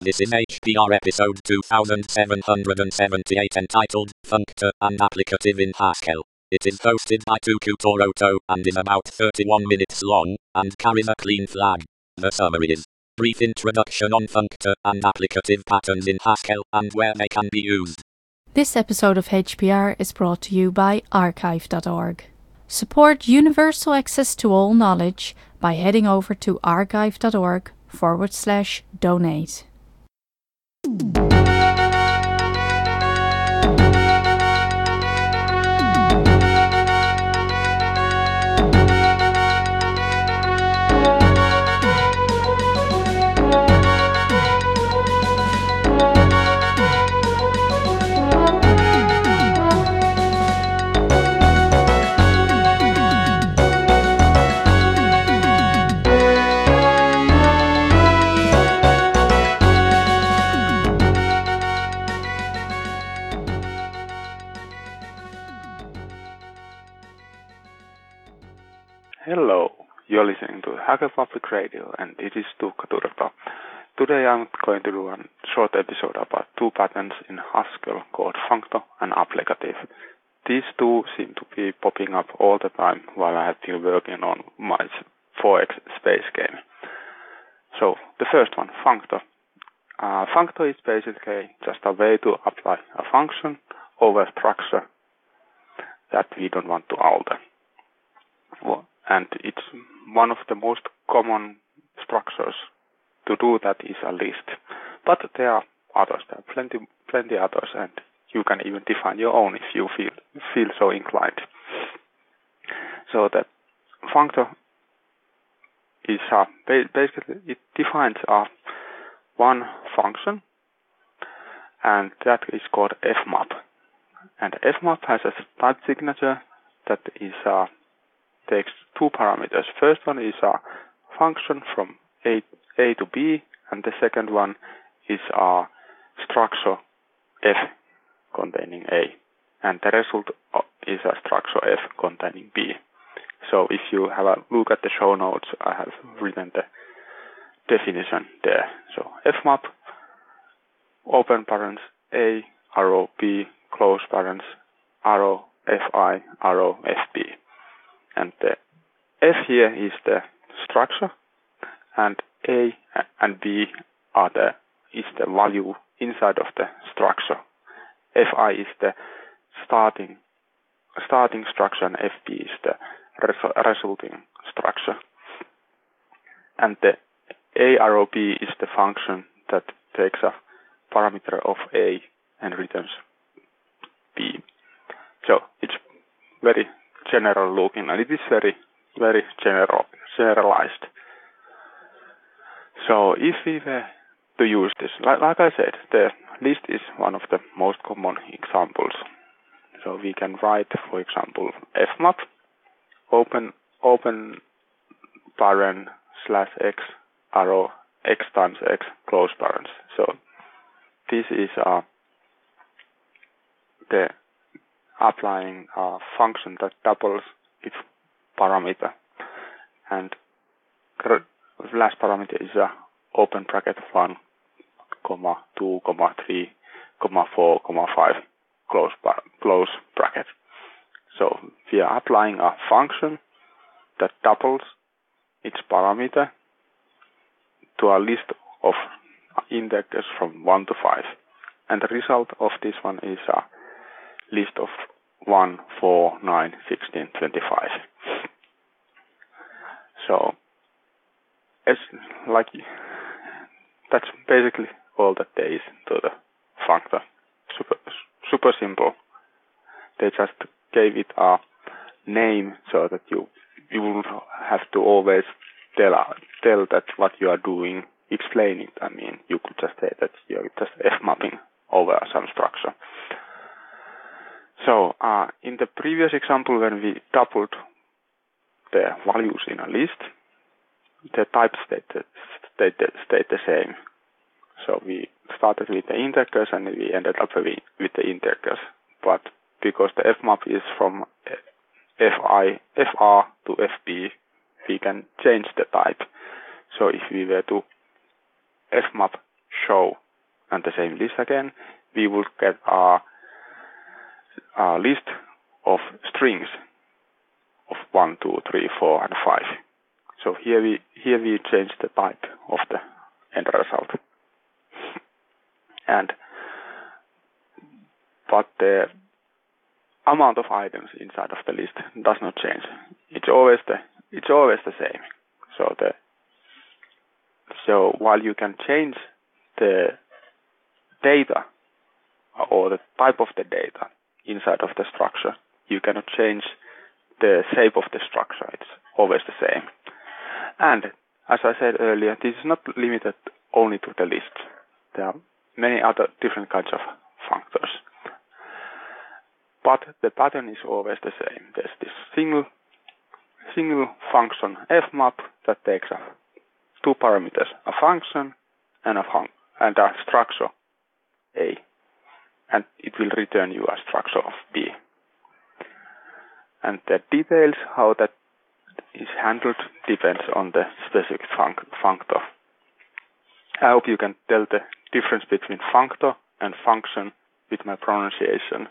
This is HPR episode 2778 entitled Functor and Applicative in Haskell. It is hosted by Tuku Toroto and is about 31 minutes long and carries a clean flag. The summary is brief introduction on functor and applicative patterns in Haskell and where they can be used. This episode of HPR is brought to you by archive.org. Support universal access to all knowledge by heading over to archive.org/donate. Hello, you're listening to Hacker Public Radio and it is Tuukka Turpa. Today I'm going to do a short episode about two patterns in Haskell called functor and applicative. These two seem to be popping up all the time while I have been working on my 4X space game. So the first one, functor. Functor is basically just a way to apply a function over a structure that we don't want to alter. And it's one of the most common structures to do that is a list. But there are others, there are plenty others, and you can even define your own if you feel so inclined. So the functor is basically it defines one function, and that is called fmap. And fmap has a type signature that is takes two parameters. First one is a function from A to B, and the second one is a structure F containing A, and the result is a structure F containing B. So if you have a look at the show notes, I have written the definition there. So fmap, open parens A, arrow B, close parens, arrow Fi, arrow Fb. And the F here is the structure, and A and B is the value inside of the structure. Fi is the starting structure, and Fb is the resulting structure. And the A arrow B is the function that takes a parameter of A and returns B. So it's very general looking, and it is very, very generalized. So if we were to use this, like I said, the list is one of the most common examples. So we can write, for example, fmap, open paren /x, arrow x times x, close parens. So this is the applying a function that doubles its parameter, and last parameter is a open bracket 1, 2, 3, 4, 5 close bracket. So we are applying a function that doubles its parameter to a list of indexes from 1 to 5, and the result of this one is a list of 1, 4, 9, 16, 25. So it's like that's basically all that there is to the functor. Super simple. They just gave it a name so that you will have to always tell that what you are doing, explain it. I mean, you could just say that you're just fmapping over some structure. So in the previous example, when we doubled the values in a list, the type stayed the same. So we started with the integers and we ended up with the integers. But because the fmap is from fr to fb, we can change the type. So if we were to fmap show and the same list again, we would get a list of strings of 1, 2, 3, 4, and 5. So here we change the type of the end result. But the amount of items inside of the list does not change. It's always the same. So while you can change the data or the type of the data inside of the structure, you cannot change the shape of the structure. It's always the same. And as I said earlier, this is not limited only to the list. There are many other different kinds of functors. But the pattern is always the same. There's this single function fmap that takes 2 parameters, a function and a structure A, and it will return you a structure of B. And the details how that is handled depends on the specific functor. I hope you can tell the difference between functor and function with my pronunciation.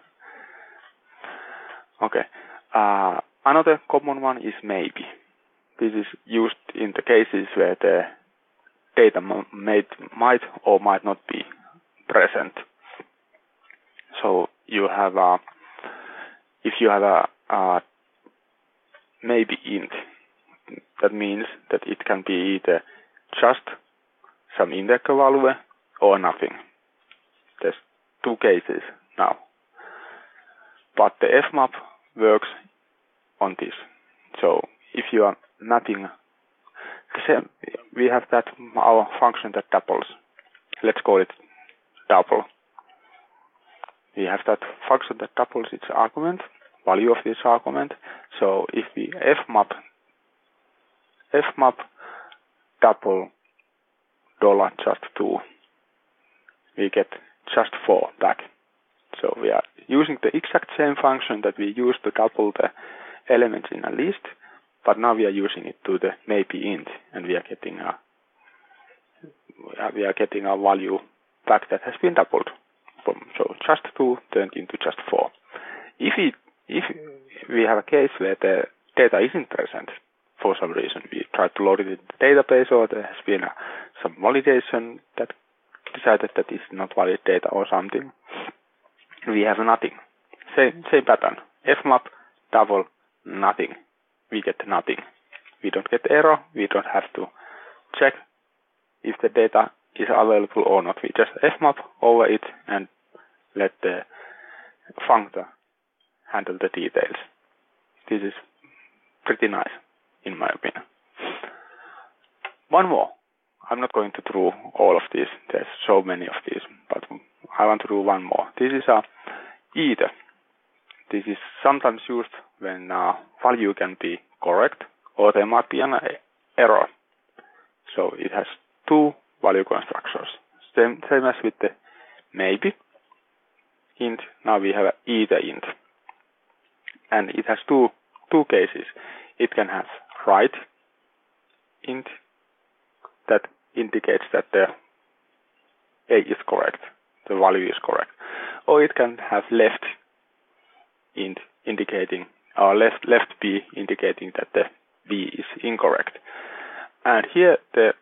Okay. Another common one is maybe. This is used in the cases where the data might or might not be present. So you have if you have a maybe int, that means that it can be either just some integer value or nothing. There's 2 cases now. But the fmap works on this. So if you are mapping, we have that our function that doubles. Let's call it double. We have that function that doubles its argument, value of this argument. So if we fmap double $just2, we get just 4 back. So we are using the exact same function that we used to double the elements in a list, but now we are using it to the maybe int, and we are getting a value back that has been doubled. So just 2 turned into just 4. If we have a case where the data isn't present for some reason, we try to load it in the database, or there has been some validation that decided that it's not valid data or something, we have nothing. Same pattern. Fmap double nothing. We get nothing. We don't get error. We don't have to check if the data is available or not. We just fmap over it and let the functor handle the details. This is pretty nice, in my opinion. One more. I'm not going to do all of these. There's so many of these, but I want to do one more. This is either. This is sometimes used when value can be correct or there might be an error. So it has 2 value constructors. Same as with the maybe int. Now we have either int. And it has two cases. It can have right int that indicates that the A is correct, the value is correct. Or it can have left int indicating, or left B indicating that the B is incorrect. And here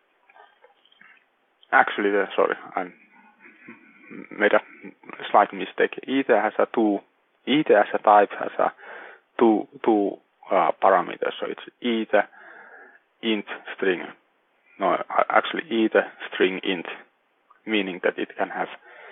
I made a slight mistake. Either has a type has a two parameters. So it's either int string. No, actually either string int, meaning that it can have,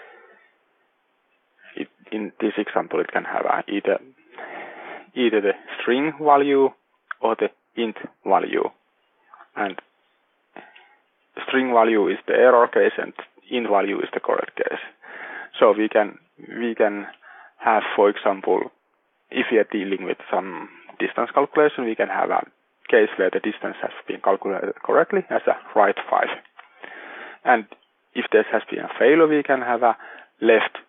in this example, it can have either the string value or the int value. And string value is the error case and int value is the correct case. So we can have, for example, if we are dealing with some distance calculation, we can have a case where the distance has been calculated correctly as a right 5. And if there has been a failure, we can have a left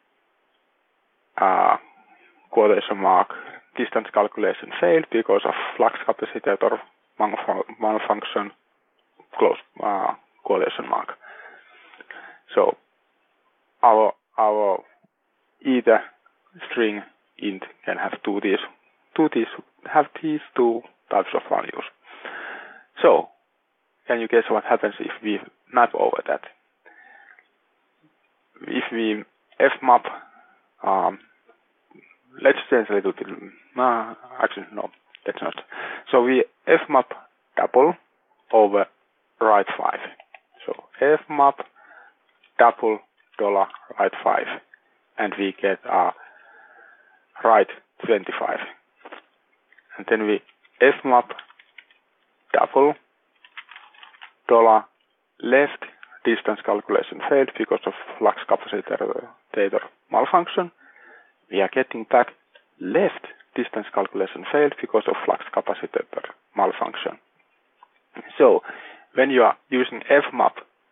quotation mark distance calculation failed because of flux capacitor malfunction close quotation mark. So our either string int can have these two types of values. So can you guess what happens if we map over that? If we fmap, let's change a little bit. Actually, no, that's not. So we fmap double over right 5. So fmap double $right 5, and we get right 25. And then we fmap double $left distance calculation failed because of flux capacitor malfunction. We are getting back left distance calculation failed because of flux capacitor malfunction. So when you are using fmap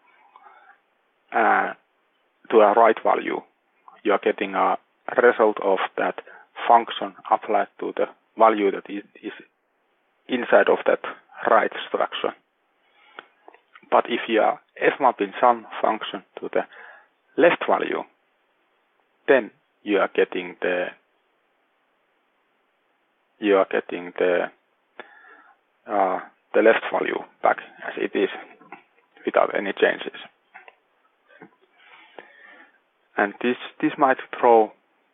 to a right value, you are getting a result of that function applied to the value that is inside of that right structure. But if you are fmapping some function to the left value, then you are getting the left value back as it is without any changes. And this might throw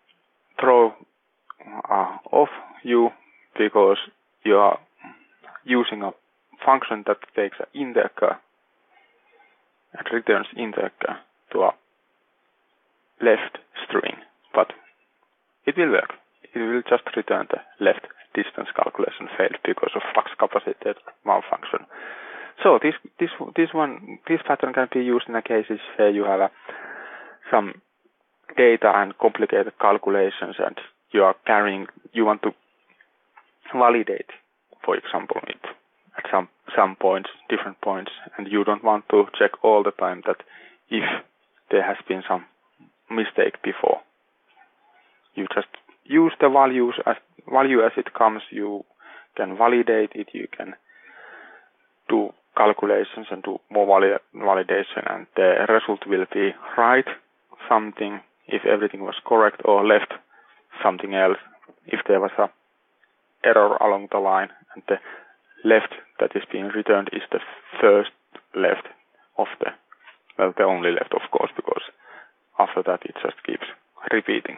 off you because you are using a function that takes an integer and returns integer to a left string, but it will work. It will just return the left distance calculation failed because of flux capacitor malfunction. So this pattern can be used in cases where you have some data and complicated calculations, and you want to validate, for example, it at some points, different points, and you don't want to check all the time that if there has been some mistake before. You just use the value as it comes. You can validate it. You can do calculations and do more validation, and the result will be right something if everything was correct, or left something else if there was a error along the line, and the left that is being returned is the first left of the only left, of course, because after that it just keeps repeating.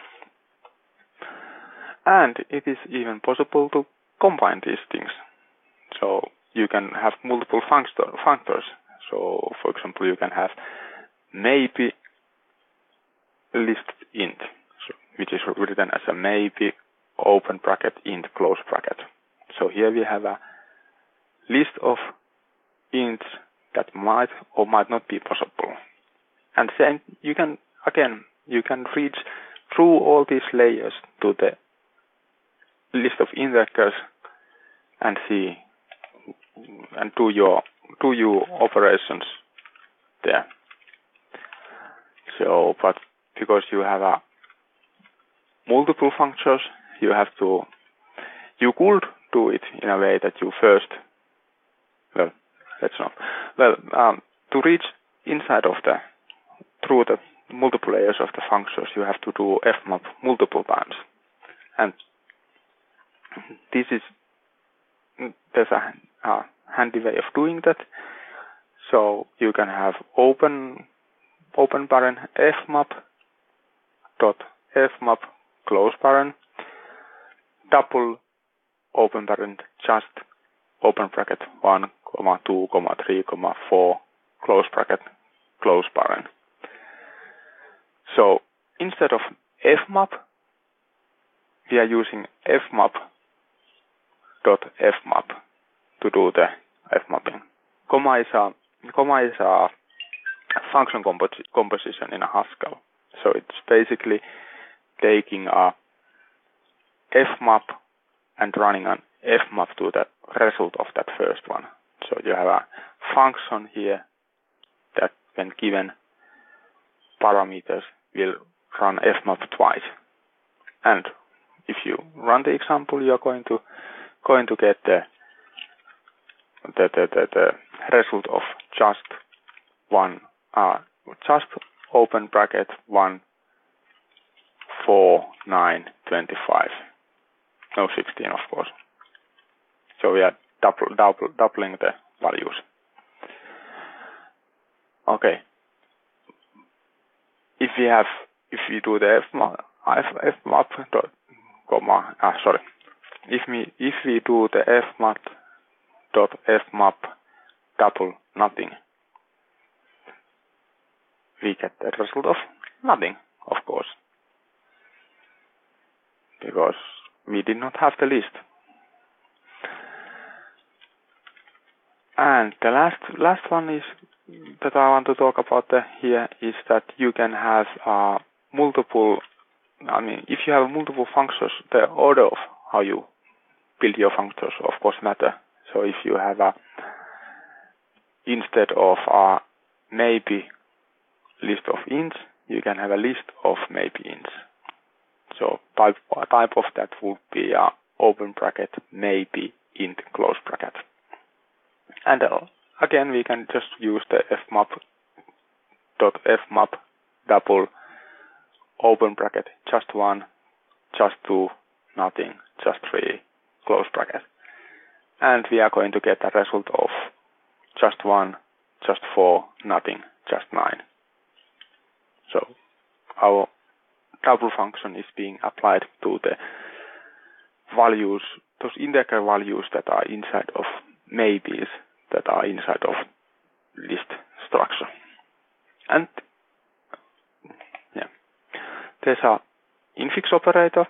And it is even possible to combine these things. So you can have multiple functors. So for example, you can have maybe list int, which is written as a maybe open bracket int close bracket. So here we have a list of ints that might or might not be possible. And then you can reach through all these layers to the list of integers and see and do your operations there. So, but because you have multiple functions, you could do it in a way that you first, to reach inside of through the multiple layers of the functions, you have to do fmap multiple times. And there's a handy way of doing that. So you can have open paren fmap dot fmap close paren double open paren just open bracket 1, 2, 3, 4 close bracket close paren. So instead of fmap, we are using fmap dot fmap to do the fmapping. Comma is a function composition in a Haskell. So it's basically taking a fmap and running an fmap to the result of that first one. So you have a function here that, when given parameters, will run fmap twice. And if you run the example, you are going to get the result of just one just open bracket 1, 4, 9, 25. No, 16 of course. So we are doubling the values. Okay. If we do the fmap dot comma if we do the fmap double nothing, we get the result of nothing, of course, because we did not have the list. And the last one is that I want to talk about here is that you can have multiple. I mean, if you have multiple functions, the order of how you build your functions, of course, matter. So if you have instead of a maybe list of ints, you can have a list of maybe ints. So type of that would be open bracket maybe int close bracket. And again, we can just use the fmap double open bracket just 1, just 2, nothing, just 3, close bracket. And we are going to get a result of just 1, just 4, nothing, just 9. So our double function is being applied to the values, those integer values that are inside of maybes that are inside of list structure. And yeah, there's a infix operator,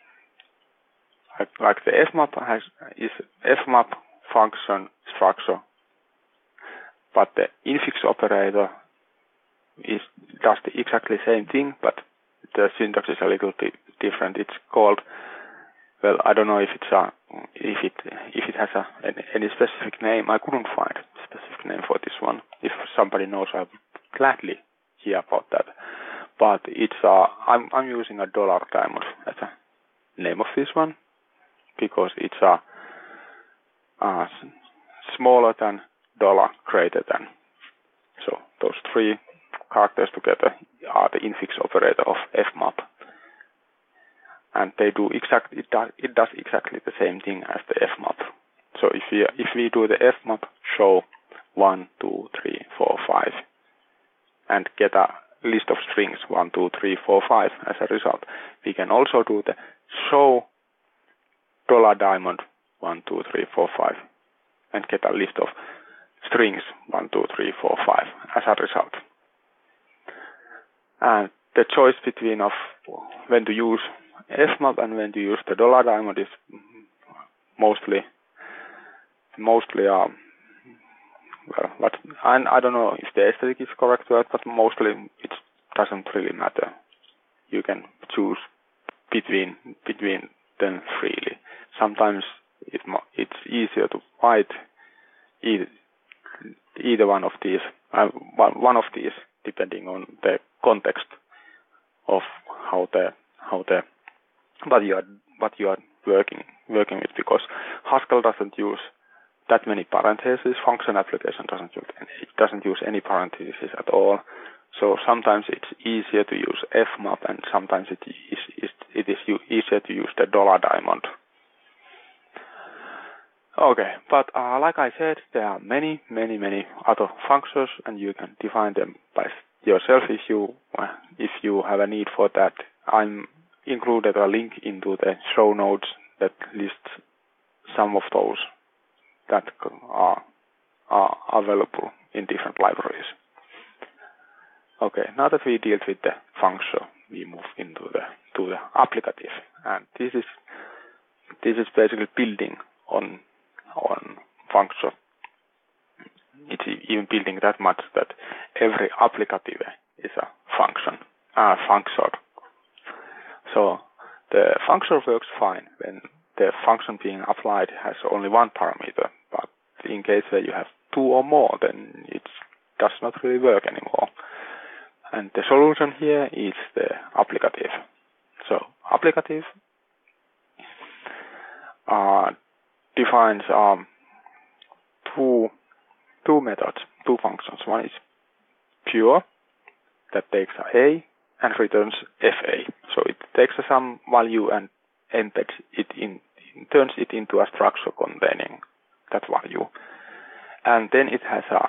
like the fmap is fmap function structure, but the infix operator does exactly the same thing, but the syntax is a little bit different. It's called, well, I don't know if it has any specific name. I couldn't find a specific name for this one. If somebody knows, I would gladly hear about that. But it's I'm using a $diamond as a name of this one because it's smaller than dollar greater than. So those 3 characters together are the infix operator of fmap. And they do it does exactly the same thing as the fmap. So if we do the fmap show 1, 2, 3, 4, 5 and get a list of strings 1, 2, 3, 4, 5 as a result, we can also do the show $diamond 1, 2, 3, 4, 5 and get a list of strings 1, 2, 3, 4, 5 as a result. And the choice between of when to use fmap and when to use the $diamond is mostly well, but I don't know if the aesthetic is correct word, but mostly it doesn't really matter. You can choose between them freely. Sometimes it's easier to write either one of these depending on the context of what you are working with, because Haskell doesn't use that many parentheses. Function application doesn't use any parentheses at all. So sometimes it's easier to use fmap, and sometimes it is easier to use the $diamond. Okay, but like I said, there are many other functions, and you can define them by yourself if you have a need for that. I'm included a link into the show notes that lists some of those that are available in different libraries. Okay, now that we dealt with the function, we move into the applicative, and this is basically building on function. It's even building that much that every applicative is a function. So the function works fine when the function being applied has only one parameter, but in case where you have 2 or more, then it does not really work anymore. And the solution here is the applicative. So applicative defines two methods, 2 functions. One is pure, that takes A and returns FA. So it takes some value and embeds it turns it into a structure containing that value. And then it has a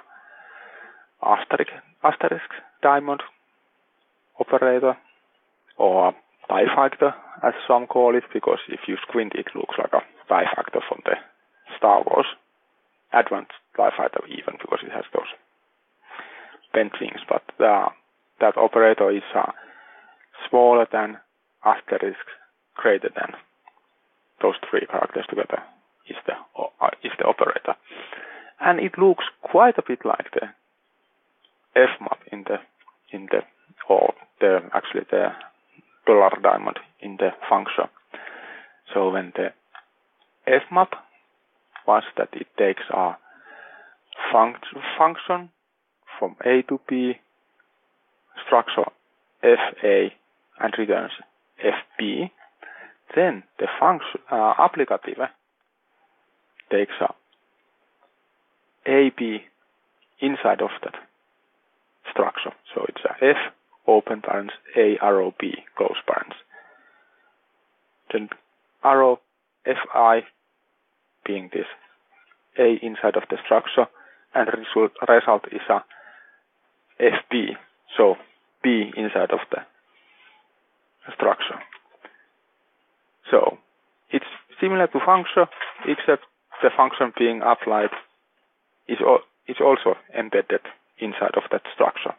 asterisk diamond operator, or tie factor as some call it, because if you squint it looks like a tie factor from the Star Wars Advanced TIE Fighter, even because it has those bent wings. But that operator is smaller than asterisk, greater than those three characters together is the operator, and it looks quite a bit like the fmap in the dollar diamond in the function. So when the fmap was that it takes a function from A to B, structure FA, and returns FB, then the function applicative takes a AB inside of that structure. So it's a F open parents, A arrow B close parents. Then arrow FI being this A inside of the structure, and result is a FB, so B inside of the structure. So it's similar to function, except the function being applied is also embedded inside of that structure.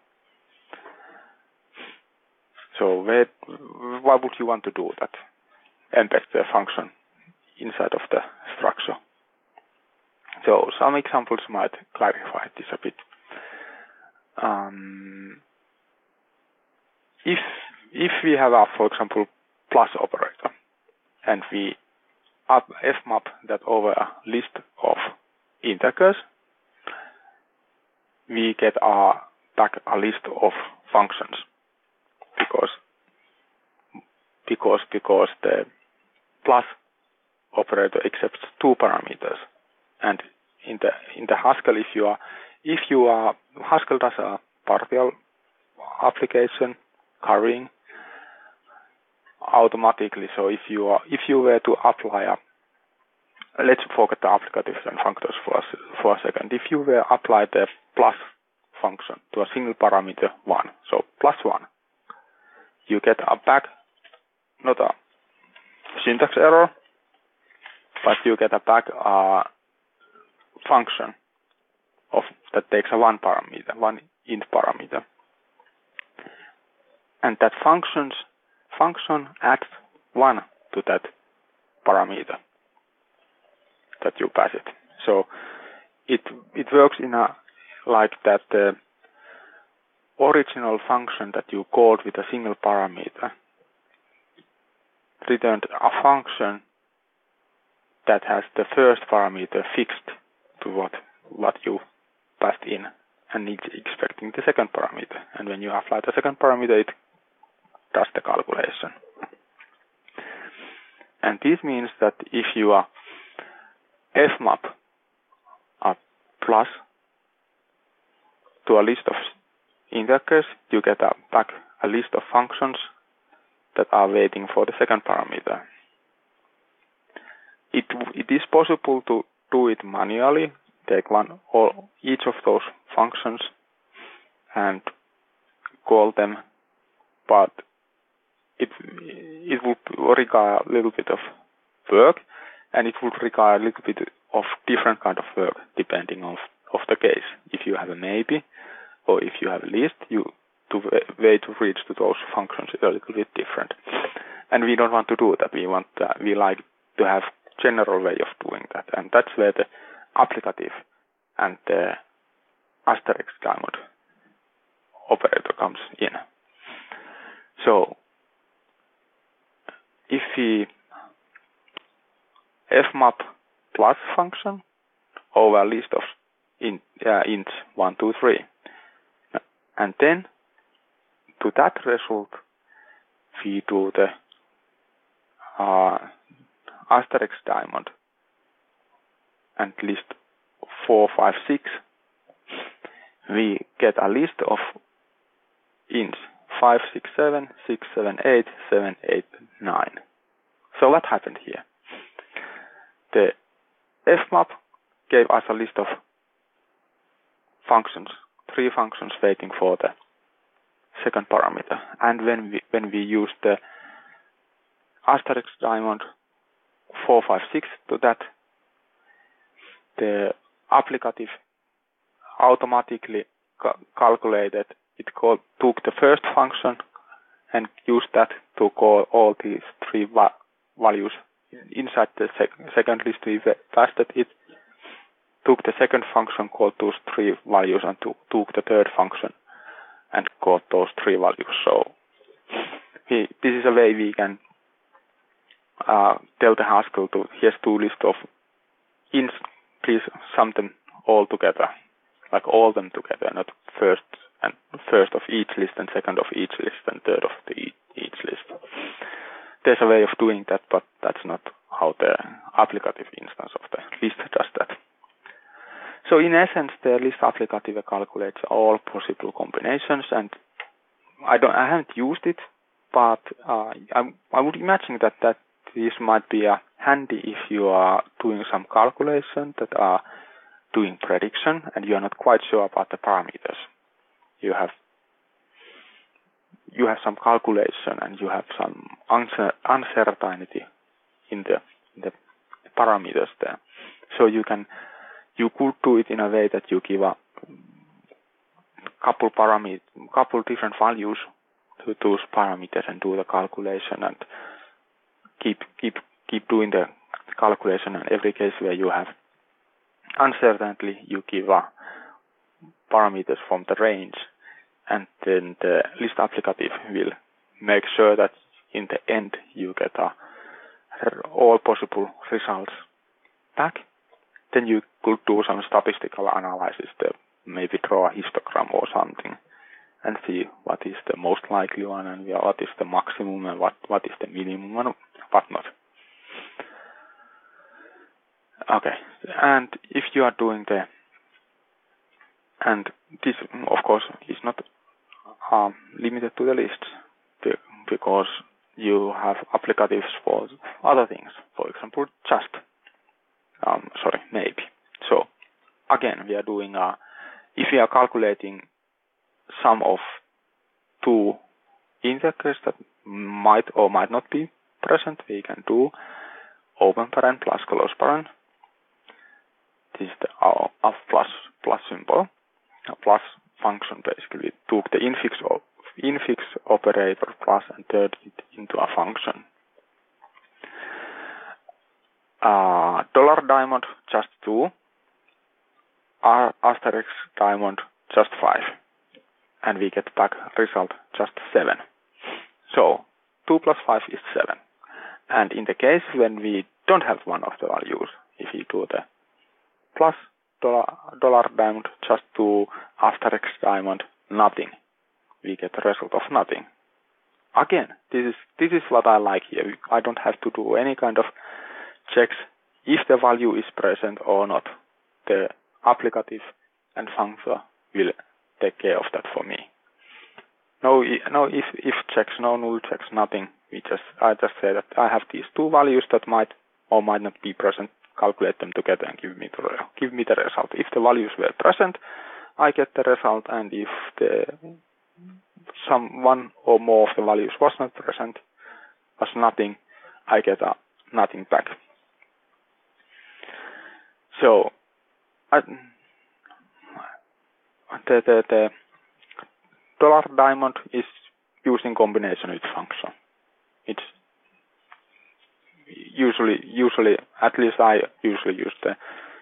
So why would you want to do that? Embed the function inside of the structure. So some examples might clarify this a bit. If we have for example, plus operator, and we fmap that over a list of integers, we get back a list of functions, because the plus operator accepts two parameters, and in the Haskell, Haskell does a partial application carrying automatically. So if you were to apply let's forget the applicatives and functors for a second. If you were to apply the plus function to a single parameter 1, so plus 1, you get back not a syntax error, but you get back a function that takes a one int parameter, and that function adds 1 to that parameter that you pass it. So it works in like that the original function that you called with a single parameter returned a function that has the first parameter fixed to what you passed in, and it's expecting the second parameter. And when you apply the second parameter, it does the calculation. And this means that if you fmap a plus to a list of integers, you get back a list of functions that are waiting for the second parameter. It is possible to do it manually, take each of those functions and call them, but it would require a little bit of work, and it would require a little bit of different kind of work depending on the case. If you have a maybe, or if you have a list, the way to reach to those functions is a little bit different. And we don't want to do that. We like to have general way of doing that, and that's where the applicative and the asterisk diamond operator comes in. So if we fmap plus function over a list of int 1, 2, 3, and then to that result we do the asterisk diamond and list 4, 5, 6, we get a list of int 5, 6, 7, 6, 7, 8, 7, 8, 9. So what happened here? The fmap gave us a list of functions, 3 functions waiting for the second parameter. And when we use the asterisk diamond 456 to that, the applicative automatically calculated. It took the first function and used that to call all these 3 values inside the second list. We passed it. Took the second function, called those 3 values, and took the third function and called those 3 values. So this is a way we can tell the Haskell to here's 2 lists of ints. Please sum them all together, like all them together, not first of each list and second of each list and third of each list. There's a way of doing that, but that's not how the applicative instance of the list does that. So in essence, the list applicative calculates all possible combinations, and I haven't used it, but I would imagine that this might be handy if you are doing some calculation that are doing prediction and you are not quite sure about the parameters. You have some calculation and you have some uncertainty in the parameters there. So you could do it in a way that you give a couple different values to those parameters and do the calculation and keep doing the calculation. And every case where you have uncertainty, you give parameters from the range, and then the list applicative will make sure that in the end you get all possible results back. Then you could do some statistical analysis to maybe draw a histogram or something and see what is the most likely one and what is the maximum and what is the minimum and what not. Okay, and if you are doing and this of course is not limited to the lists, because you have applicatives for other things, for example maybe. So again, we are doing if we are calculating sum of 2 integers that might or might not be present, we can do open paren plus close paren. This is the plus symbol. A plus function basically took the infix operator plus and turned it into a function. $diamond just 2, asterisk diamond just 5, and we get back result just 7. So 2 plus 5 is 7. And in the case when we don't have one of the values, if we do the plus $diamond just 2 asterisk diamond nothing, we get the result of nothing. Again, this is what I like here. I don't have to do any kind of checks if the value is present or not. The applicative and function will take care of that for me. No if checks, no null checks, nothing. I just say that I have these 2 values that might or might not be present. Calculate them together and give me the result. If the values were present, I get the result, and if one or more of the values was not present, was nothing, I get nothing back. So the $diamond is used in combination with function. It's usually, at least I usually use the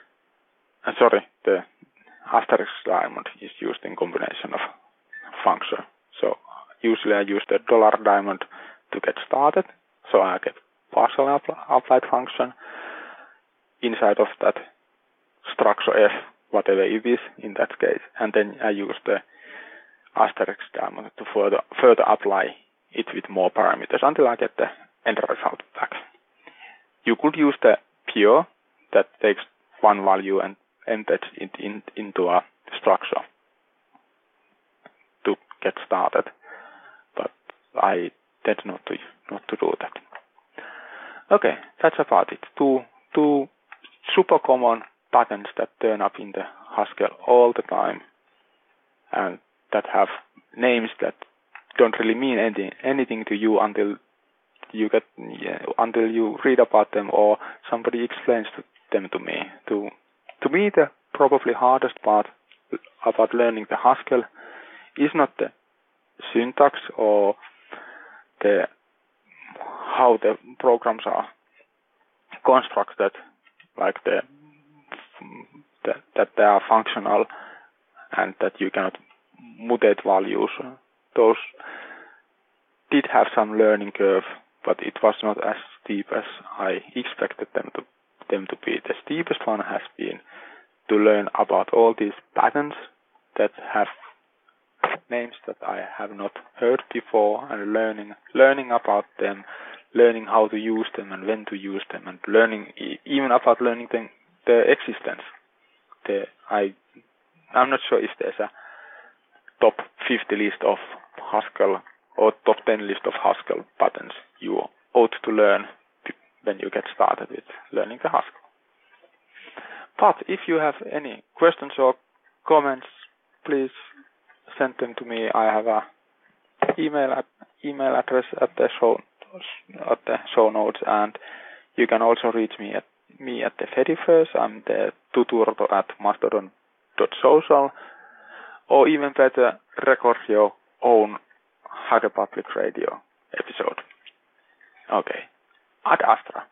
asterisk diamond is used in combination of function. So usually I use the $diamond to get started. So I get partial applied function inside of that structure F, whatever it is in that case, and then I use the asterisk diamond to further apply it with more parameters until I get the end result back. You could use the pure that takes one value and embeds it into a structure to get started. But I tend not to do that. Okay, that's about it. Two super common patterns that turn up in the Haskell all the time, and that have names that don't really mean anything to you until you read about them or somebody explains them to me. To me, the probably hardest part about learning the Haskell is not the syntax or how the programs are constructed, like that they are functional and that you cannot mutate values. Those did have some learning curve, but it was not as steep as I expected them to be. The steepest one has been to learn about all these patterns that have names that I have not heard before, and learning about them, learning how to use them and when to use them, and even about learning their existence. I'm not sure if there's a top 50 list of Haskell or top 10 list of Haskell patterns you ought to learn when you get started with learning the Haskell. But if you have any questions or comments, please send them to me. I have a email address at the show notes, and you can also reach me at the Fediverse. I'm the tutor at mastodon.social, or even better, record your own Hacker Public Radio episode. Okay, ad astra.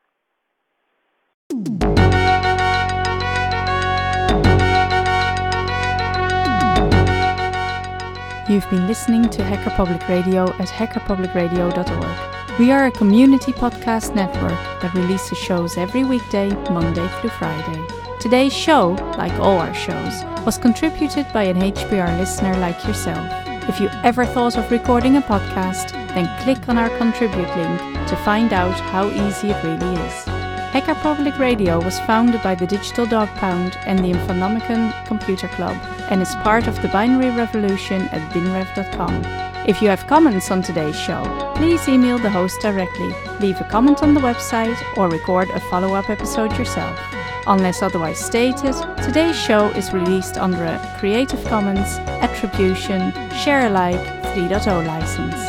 You've been listening to Hacker Public Radio at hackerpublicradio.org. We are a community podcast network that releases shows every weekday, Monday through Friday. Today's show, like all our shows, was contributed by an HPR listener like yourself. If you ever thought of recording a podcast, then click on our contribute link to find out how easy it really is. Hacker Public Radio was founded by the Digital Dog Pound and the Infonomicon Computer Club, and is part of the binary revolution at binrev.com. If you have comments on today's show, please email the host directly, leave a comment on the website, or record a follow-up episode yourself. Unless otherwise stated, today's show is released under a Creative Commons Attribution Share Alike 3.0 license.